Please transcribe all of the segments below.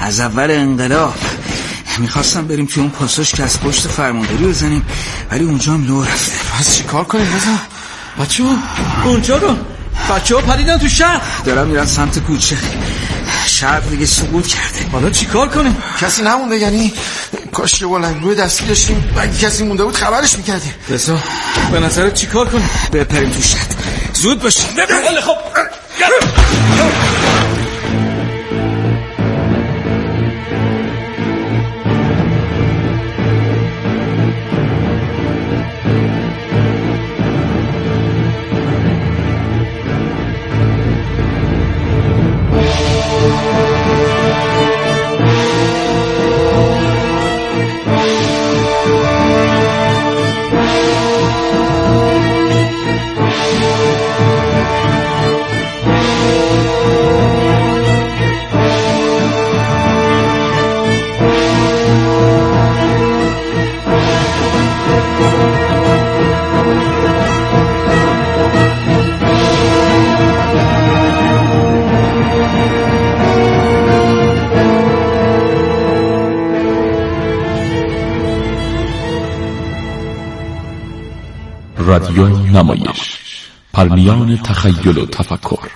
از اول انقلاب میخواستم بریم توی اون پاساژ که از پشت فرمانداری بزنیم، ولی اونجا هم لو رفته. پس چی کار کنیم رضا؟ بچه‌ها اونجا رو بچه‌ها پریدن تو شهر، دارن میرن سمت کوچه. شهر دیگه سقوط کرده. حالا چی کار کنیم؟ کسی نمونده؟ یعنی کاش که بلندگوی دستی داشتیم، اگه کسی مونده بود خبرش میکردیم. رضا به نظرت چی کار کنیم؟ بپریم تو شهر، زود باشیم. خب رادیو نمایش، پرمیان تخیل و تفکر.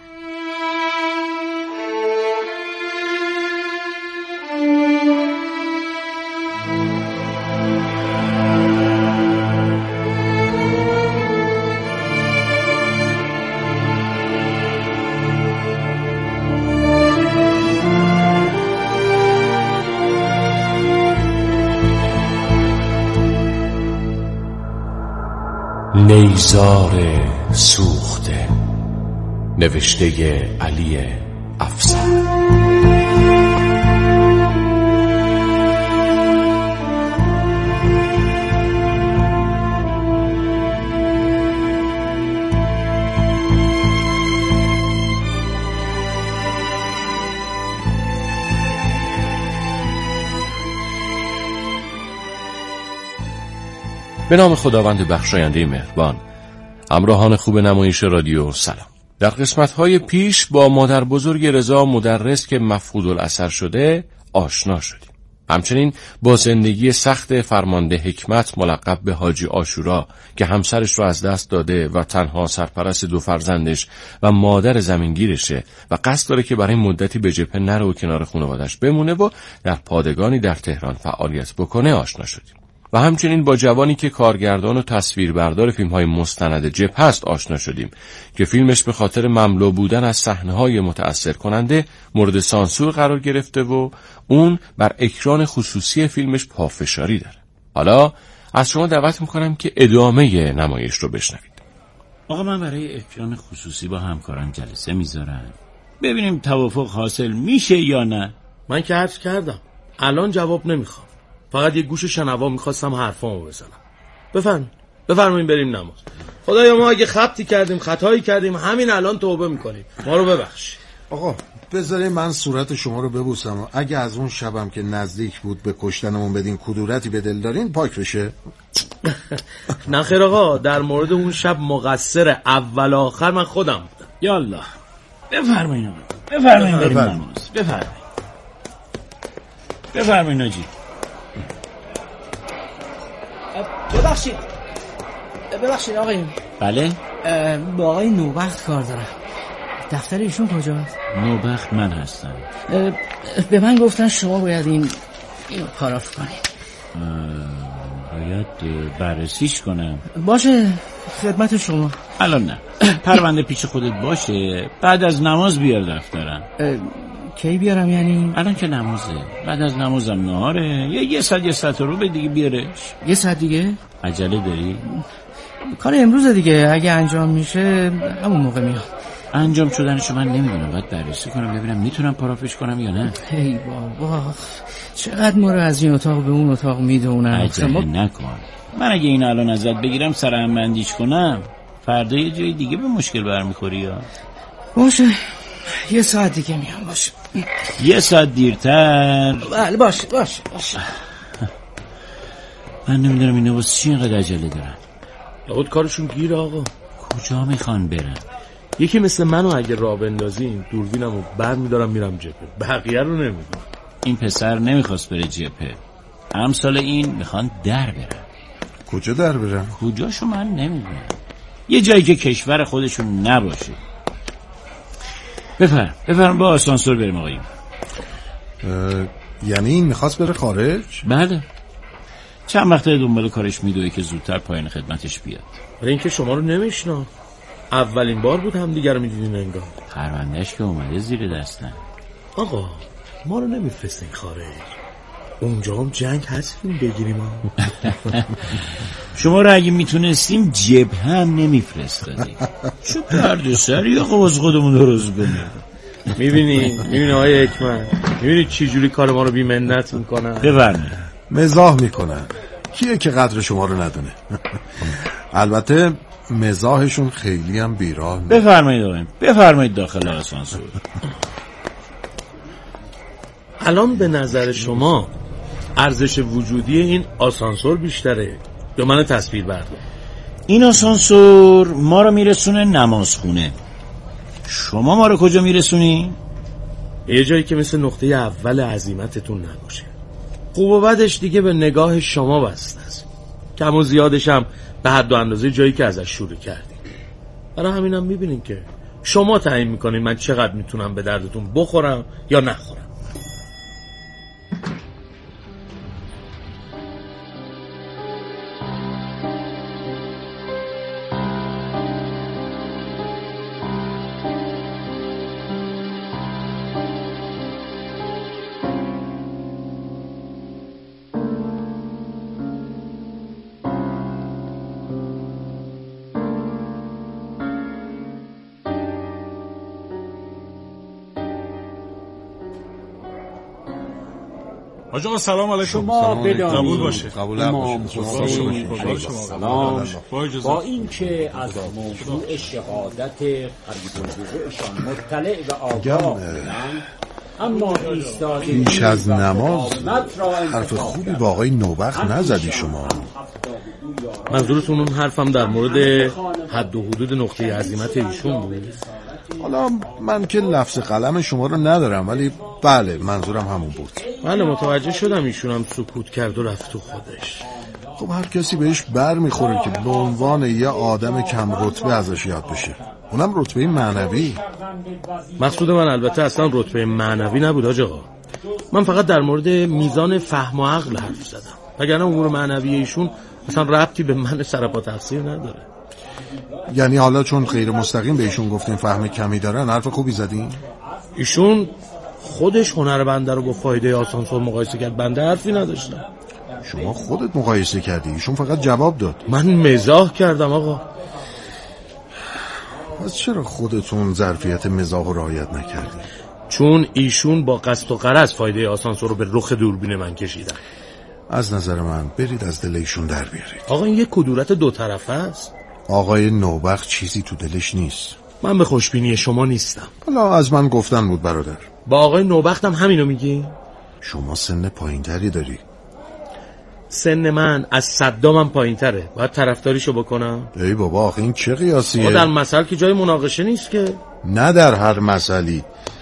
نیزار سوخته، نوشته علی افسر. به نام خداوند بخشاینده مهربان. همراهان خوب نمایش رادیو سلام. در قسمت‌های پیش با مادر بزرگ رضا مدرس که مفقود الاثر شده آشنا شدیم. همچنین با زندگی سخت فرمانده حکمت ملقب به حاجی عاشورا که همسرش رو از دست داده و تنها سرپرست 2 فرزندش و مادر زمینگیرشه و قصد داره که برای مدتی به جبهه نره و کنار خانواده‌اش بمونه و در پادگانی در تهران فعالیت بکنه آشنا شدیم. و همچنین با جوانی که کارگردان و تصویربردار فیلم‌های مستند جبهه است آشنا شدیم که فیلمش به خاطر مملو بودن از صحنه‌های متأثر کننده مورد سانسور قرار گرفته و اون بر اکران خصوصی فیلمش پافشاری داره. حالا از شما دعوت می‌کنم که ادامه نمایش رو بشنوید. آقا من برای اکران خصوصی با همکاران جلسه میذارم، ببینیم توافق حاصل میشه یا نه. من که عرض کردم الان جواب نمیخوام، فقط یه گوش شنوا میخواستم حرفامو بزنم. بفرمایید بریم نماز. خدایا ما اگه خطی کردیم خطایی کردیم همین الان توبه میکنیم، ما رو ببخش. آقا بذارید من صورت شما رو ببوسم و اگه از اون شبم که نزدیک بود به کشتنمون بدین کدورتی به دل دارین پاک بشه. نه خیر آقا، در مورد اون شب مقصر اول آخر من خودم بودم. یالله بفرمایید آقا، بفرمایید بریم نماز. بفرمایید ناجی. ببخشید آقایون. بله؟ با آقای نوبخت کار دارم. دفتر ایشون کجاست؟ نوبخت من هستم. به من گفتن شما باید اینو پاراف کنید. باید بررسیش کنم. باشه خدمت شما. الان نه، پرونده پیش خودت باشه، بعد از نماز بیار دفترم. کی بیارم یعنی؟ الان که نمازه، بعد از نمازم نهاره، یه ساعت رو به دیگه بیارش. 1 ساعت دیگه؟ عجله داری؟ کار امروز دیگه، اگه انجام میشه همون موقع میام. انجام شدنشو من نمیدونم، باید بررسی کنم ببینم میتونم پارافش کنم یا نه. ای بابا چقدر ما رو از این اتاق به اون اتاق میدونم. عجله نکن، من اگه این الان ازت بگیرم سرهم بندیش کنم فردا یه جای دیگه به مشکل برمیخوری. یا باشه 1 ساعت دیگه میام. باشه 1 ساعت دیرتر. بله باشه. من نمیدونم اینا واسه چی اینقدر عجله دارن. لابد کارشون گیره آقا. کجا میخوان برن؟ یکی مثل منو اگه راه بندازین دوربینمو برمی‌دارم میرم جبهه، بقیه رو نمیدونم. این پسر نمیخواست بره جبهه. امسال این میخوان در برن. کجا در برن؟ کجاشو من نمیدونم. یه جایی که کشور خودشون نباشه. بفرم با آسانسور بریم آقایون. یعنی این میخواست بره خارج؟ بله. چند وقته دنبال کارش میدوه که زودتر پایان خدمتش بیاد. برای اینکه شما رو نمیشناخت. اولین بار بود هم دیگر رو میدیدین انگار. پروندهش که اومده زیر دستن. آقا ما رو نمیفرستین خارج. اونجا هم جنگ هستیم بگیریم شما رو اگه میتونستیم جبهه هم نمیفرستادیم. چه دردسر یه از خودمون درست کنیم. میبینی آقای حکمت، میبینی چی جوری کار ما رو بی منت میکنن. بفرمایید. مزاح میکنن. کیه که قدر شما رو ندونه؟ البته مزاحشون خیلی هم بیراه. بفرمایید داخل آسانسور. الان به نظر شما ارزش وجودی این آسانسور بیشتره یا من تصویر بردار؟ این آسانسور ما رو میرسونه نمازخونه. شما ما رو کجا میرسونی؟ یه جایی که مثل نقطه اول عزیمتتون نباشه. خوب و بدش دیگه به نگاه شما بسته است. کم و زیادش هم به حد و اندازه جایی که ازش شروع کردیم. برای همینم میبینین که شما تعیین میکنین من چقدر میتونم به دردتون بخورم یا نخورم. آقا سلام علیکم. شما بدانید قبول باشه. امام حسین علیه السلام با اینکه از موضوع شهادت قریب‌الوقوعشان مطلع و آگاه بودند، اما پیش از نماز حرف خوبی با آقای نوبخت نزدی شما. منظورتون اون حرفم در مورد حد و حدود نقطه عزیمت ایشون بود؟ حالا من که لفظ قلم شما رو ندارم، ولی بله منظورم همون بود. بله متوجه شدم. ایشون هم سکوت کرد و رفت تو خودش. خب هر کسی بهش بر میخوره که به عنوان یه آدم کم رتبه ازش یاد بشه، اونم رتبه معنوی. مقصود من البته اصلا رتبه معنوی نبود آقا. من فقط در مورد میزان فهم و عقل حرف زدم، وگرنه امور معنوی ایشون اصلا ربطی به من سرپا تقصیر نداره. یعنی حالا چون غیر مستقیم به ایشون گفتین فهم کمی دارن حرف خوبی زدین؟ ایشون خودش هنر بنده رو با فایده آسانسور مقایسه کرد، بنده حرفی نداشتم. شما خودت مقایسه کردی، ایشون فقط جواب داد. من مزاح کردم آقا. پس چرا خودتون ظرفیت مزاح رو رعایت نکردی؟ چون ایشون با قصد و غرض فایده آسانسور رو به رخ دوربین من کشیدن. از نظر من برید از دل ایشون در بیارید. آقا این یک کدورت دو طرفه است. آقای نوبخت چیزی تو دلش نیست. من به خوشبینی شما نیستم. حالا از من گفتن بود برادر. با آقای نوبختم همینو میگی؟ شما سن پایینتری داری. سن من از صدامم پایینتره، باید طرفداریشو بکنم؟ ای بابا آخه این چه قیاسیه؟ در مسئله که جای مناقشه نیست که. نه در هر مسئله.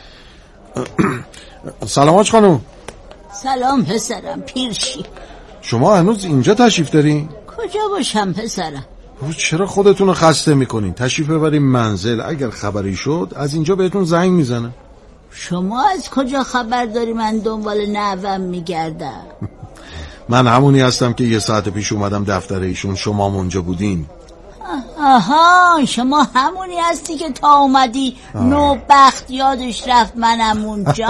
سلام حاج خانم. سلام پسرم پیرشی. شما هنوز اینجا تشریف دارین؟ کجا باشم پسرم؟ چرا خودتون رو خسته میکنین؟ تشریف ببرین منزل، اگر خبری شد از اینجا بهتون زنگ میزنه. شما از کجا خبر داری من دنبال نوام میگردم؟ من همونی هستم که یه ساعت پیش اومدم دفتر ایشون، شما اونجا بودین. آها شما همونی هستی که تا اومدی نوبخت یادش رفت منم اونجا.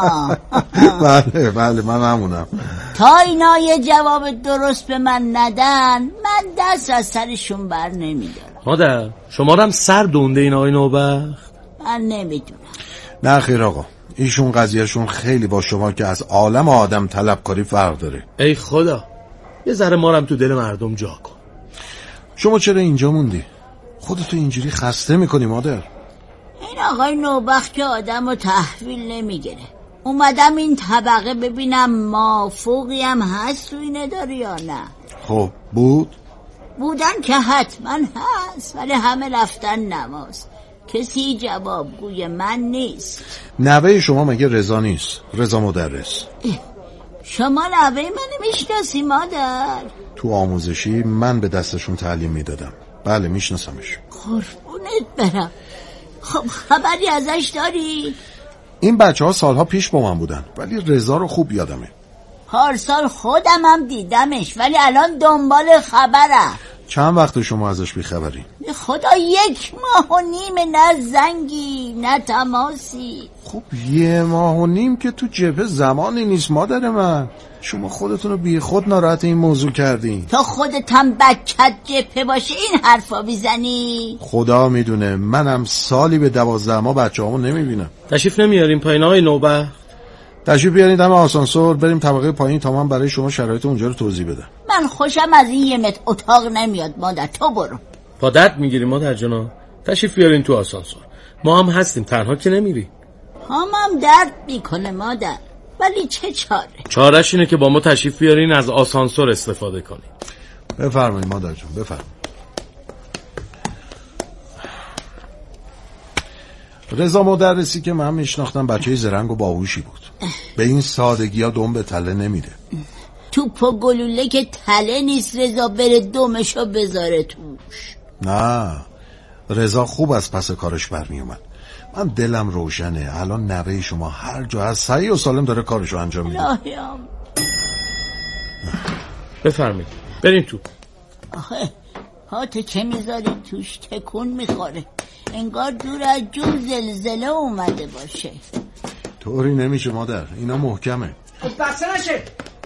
بله من همونم. تا اینا یه جواب درست به من ندن من دست از سرشون بر نمیدارم. مادر شما رو هم سر دونده این آقای نوبخت؟ من نمیدونم. نه خیر آقا، ایشون قضیهشون خیلی با شما که از عالم آدم طلبکاری فرق داره. ای خدا یه ذره مارم تو دل مردم جا کن. شما چرا اینجا موندی؟ خودتو اینجوری خسته میکنی مادر. این آقای نوبخت که آدم رو تحویل نمیگیره. اومدم این طبقه ببینم مافوقی هم هست تو اینه داری یا نه. خب بودن که حتما هست، ولی همه رفتن نماز. کسی جوابگوی من نیست. نوه شما مگه رضا نیست؟ رضا مدرس. شما نوه منو میشناسی مادر؟ تو آموزشی من به دستشون تعلیم میدادم. بله میشناسمش. قربونت برم. خب خبری ازش داری؟ این بچه‌ها سالها پیش با من بودن ولی رضا رو خوب یادمه. پارسال خودم هم دیدمش ولی الان دنبال خبرم. چند وقت شما ازش بیخبری؟ خدا 1 ماه و نیم، نه زنگی نه تماسی. خب 1 ماه و نیم که تو جبهه زمانی نیست مادر من. شما خودتون رو بی خود ناراحت این موضوع کردین. تو خودت هم بچت جبهه باشه این حرفا بیزنی؟ خدا میدونه منم سالی به 12 ماه بچه‌هامو نمیبینم. تشریف نمیاریم پایین آقای نوبخت؟ تشریف بیارید دم آسانسور بریم طبقه پایین تا من برای شما شرایط اونجا رو توضیح بدم. من خوشم از این 1 متر اتاق نمیاد مادر، تو برو. پادت میگیریم مادر جنا. تشریف بیارین تو آسانسور. ما هم هستیم، تنها که نمیری. هم درد میکنه مادر ولی چه چاره؟ چارش اینه که با ما تشریف بیارین از آسانسور استفاده کنین. بفرمایید مادر جون بفرمایید. رضا مدرسی که من میشناختم بچه زرنگ و باهوشی بود. به این سادگی ها دم به تله نمیده. توپ و گلوله که تله نیست رضا بره دمشو بذاره توش. نه رضا خوب از پس کارش برمی اومد. من دلم روشنه الان نوه شما هر جا از صحیح و سالم داره کارشو انجام میده. بفرمایید بریم تو. آخه هاتو چه میذاری توش؟ تکون میخوره، انگار دور از جون زلزله اومده باشه. طوری نمیشه مادر، اینا محکمه. بسته نشه.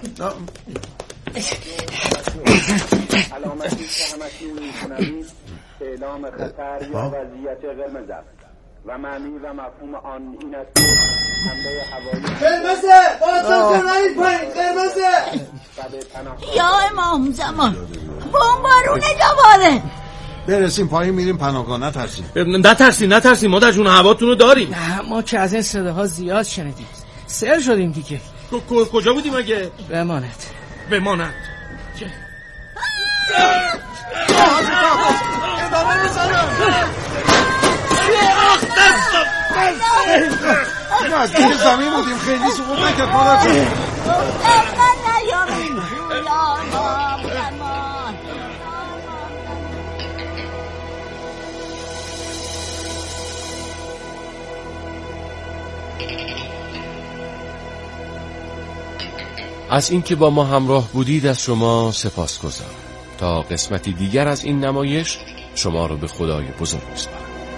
علامتی که همکنون می‌شنوید اعلام خطر یا وضعیت قرمز است و معنی و مفهوم آن این است که حمله هوایی قرمزه بازم کنید پایین قرمزه. یا امام زمان بمبارونه دوباره. برسیم پایین میریم پناهگاه. نترسین مادر جون، هواتونو داریم. نه ما که از این صداها زیاد شنیدیم، سر شدیم دیگه. کجا بودیم اگه؟ بماند از دیر زمین بودیم خیلی سقوط نکرد مادر جون. از اینکه با ما همراه بودید از شما سپاسگزارم. تا قسمتی دیگر از این نمایش شما رو به خدای بزرگ می‌سپارم.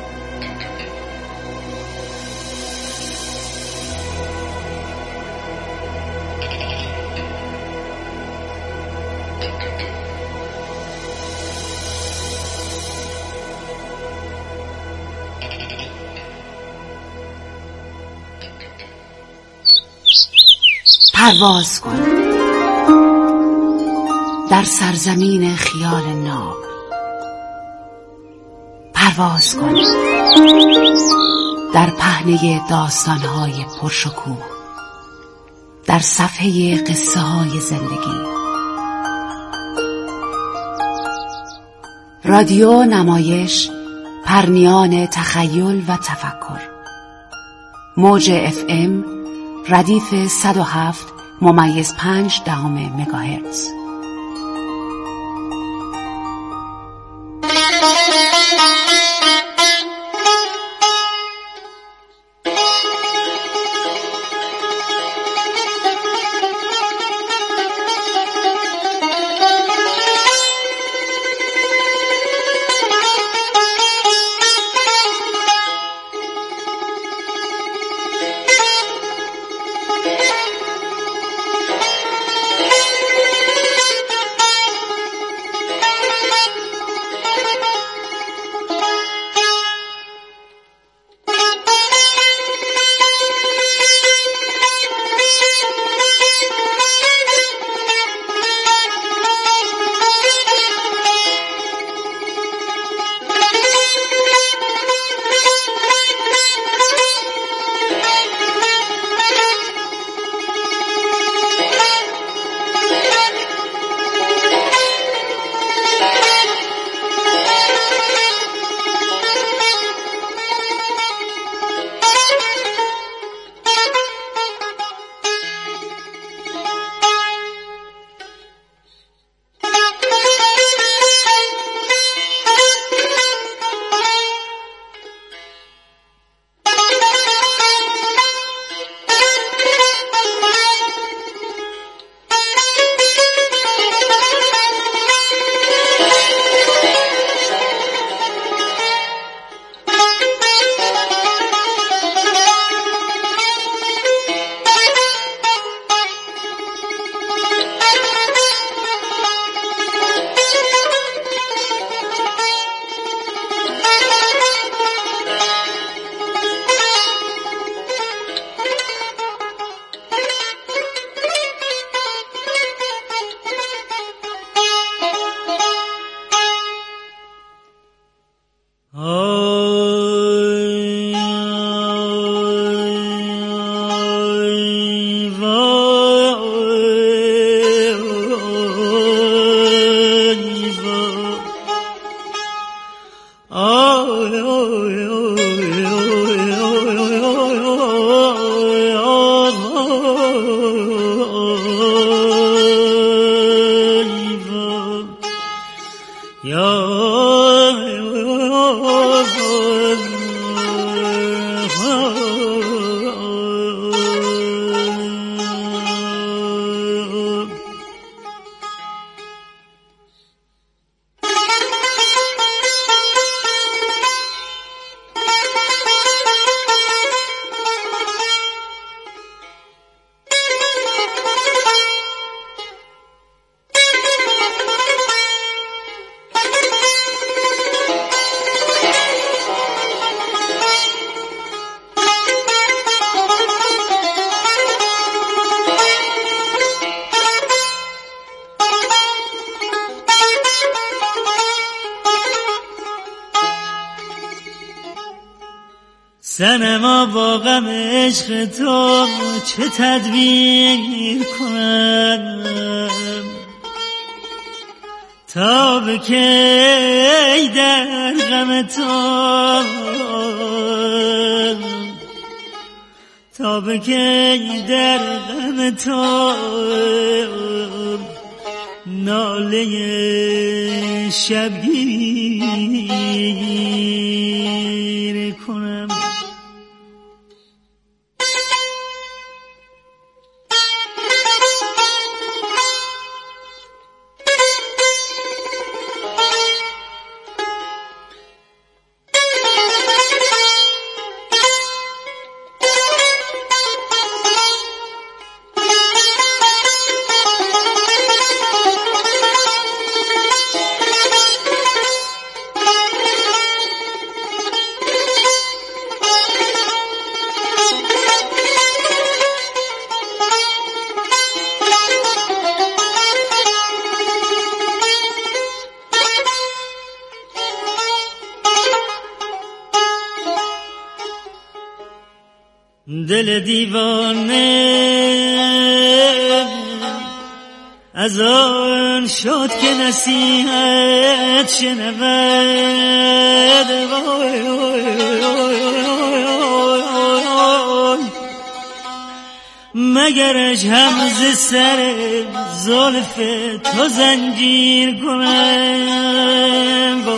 پرواز کن در سرزمین خیال ناب. پرواز کن در پهنه داستان‌های پرشکوه، در صفحه قصه‌های زندگی. رادیو نمایش پرنیان تخیل و تفکر. موج FM ردیف 107.5 مگاهرتز. صنما با غم عشق تو چه تدبیر کنم تا به کی در غم تو تا به کی در غم تو ناله شبگیر کنم. دل دیوانه از آن شد که نصیحت شنود مگرش هم ز سر زلف تو زنجیر کنم.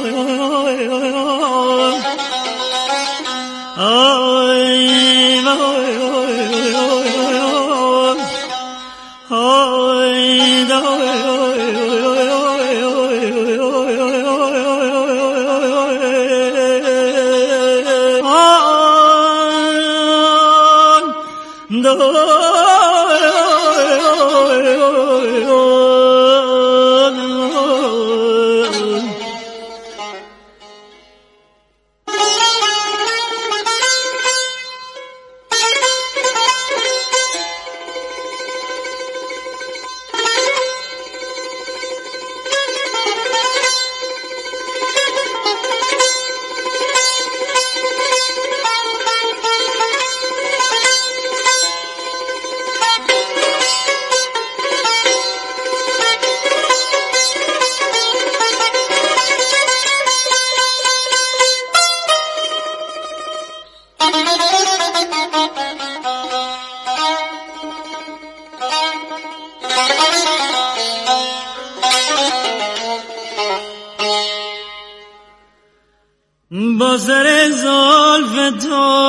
با سر زلف تو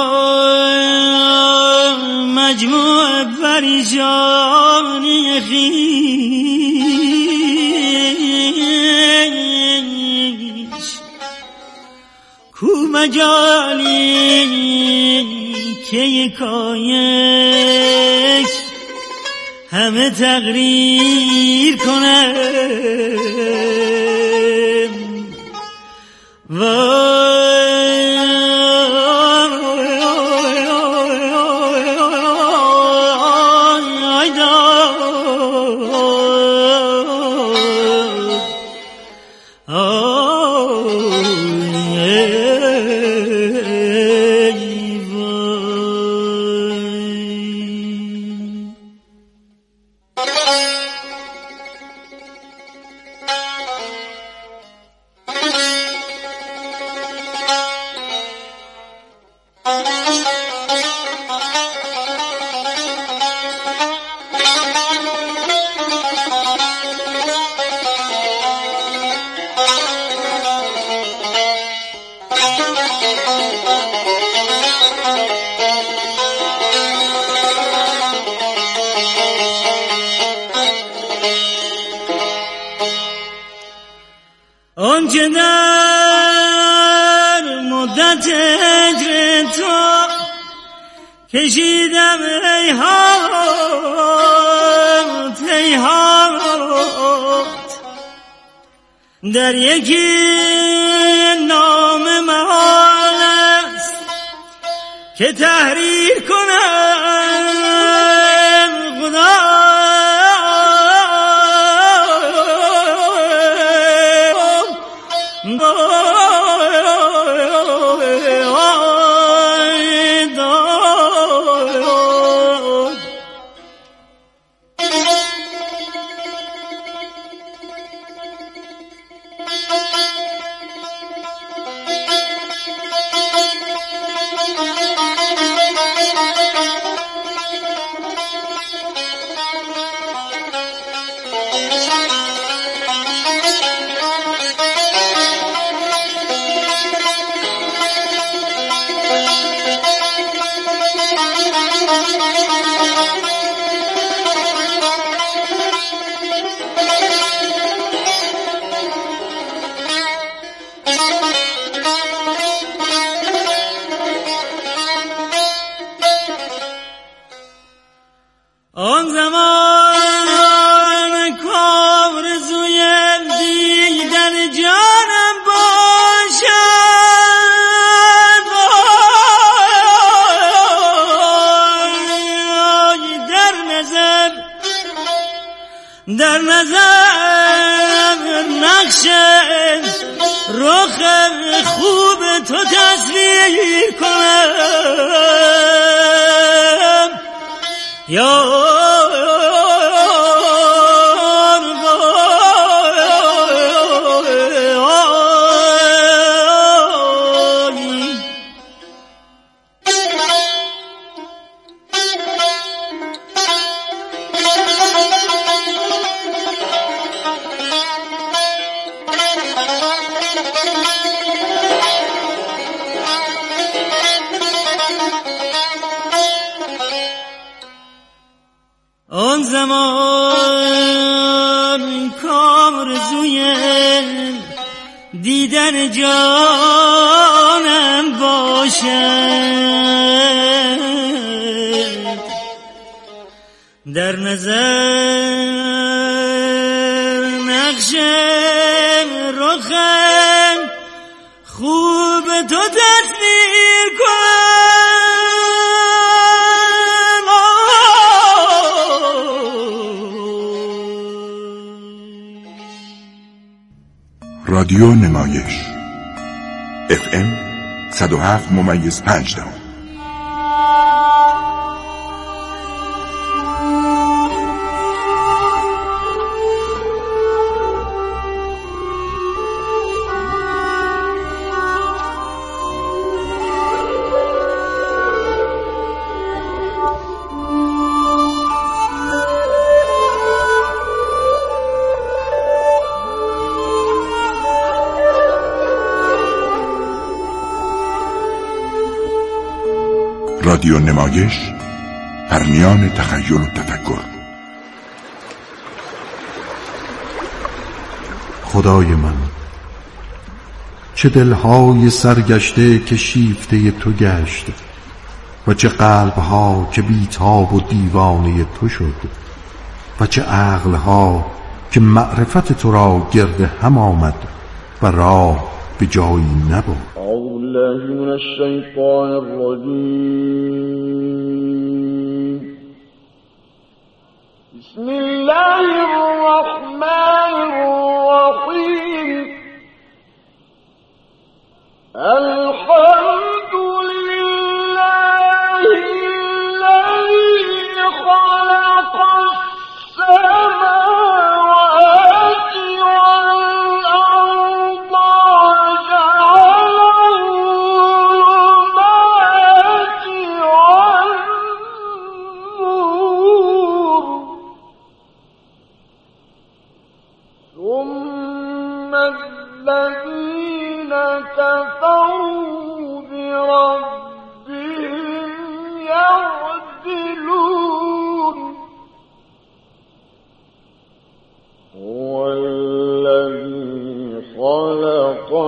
مجموع پریشانی خویش کو مجالی که یکایک همه تقریر کنه که در مدت هجر تو کشیدم هیهات هیهات، در یکی نام محال است که تحریر کنم خدا. آن زمان کارزوی دیدن جانم باشد، در نظر نقش رخ خوب تو تصویر کنم یا آن زمان کارزوی دیدن جانم باشد، در نظر نقش رخ خوب تو تصویر کن. رادیو نمایش FM 107.5. رادیو نمایش پرنیان تخیل و تفکر. خدای من، چه دلهای سرگشته که شیفته تو گشت و چه قلبها که بیتاب و دیوانه تو شد و چه عقلها که معرفت تو را گرد هم آمد و راه به جایی نبرد. اعوذ بالله من الشیطان الرجیم. بسم الله الرحمن الرحیم. الحمد لله الذي خلق السماوات والأرض وجعل الظلمات والنور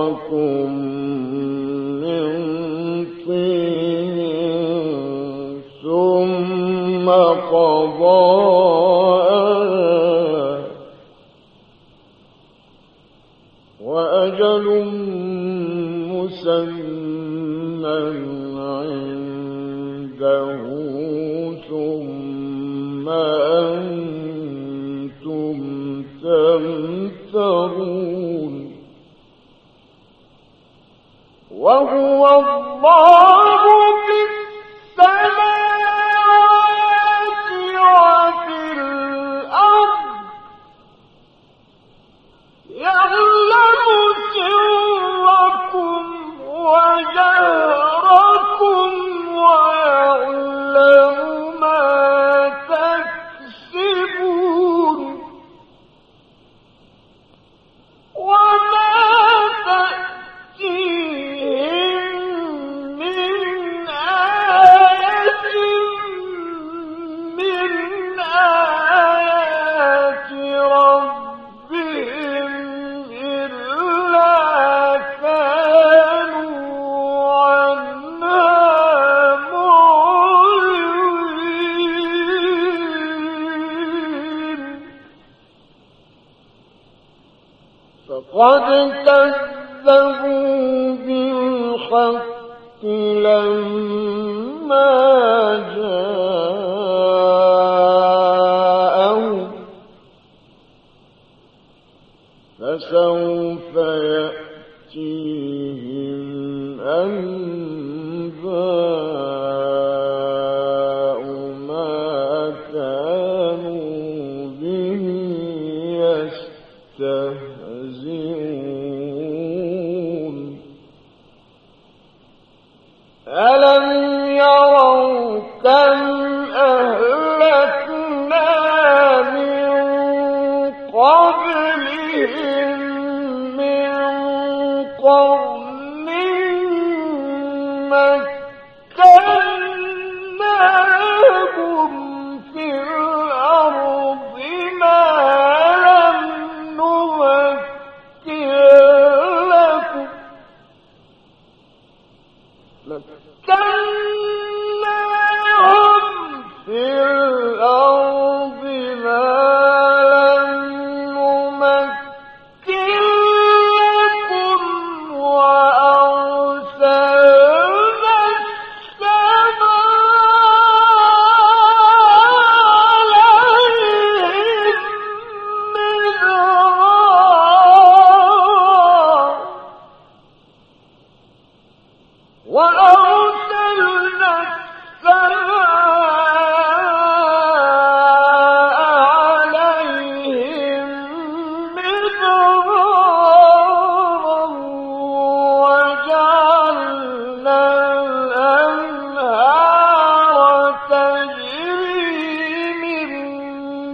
خلقكم من طين ثم قضى وأجل مسمى عنده ثم أنتم تمترون وهو الله في السماوات وفي الأرض يعلم سركم وجهركم ويعلم ما تكسبون وما تأتيهم من آية من آيات ربهم إلا كانوا عنها معرضين فقد كذبوا بالحق لما جاءهم فسوف يأتيهم أنباء ما كانوا به يستهزئون ألم يروا كم أهلكنا من قبلهم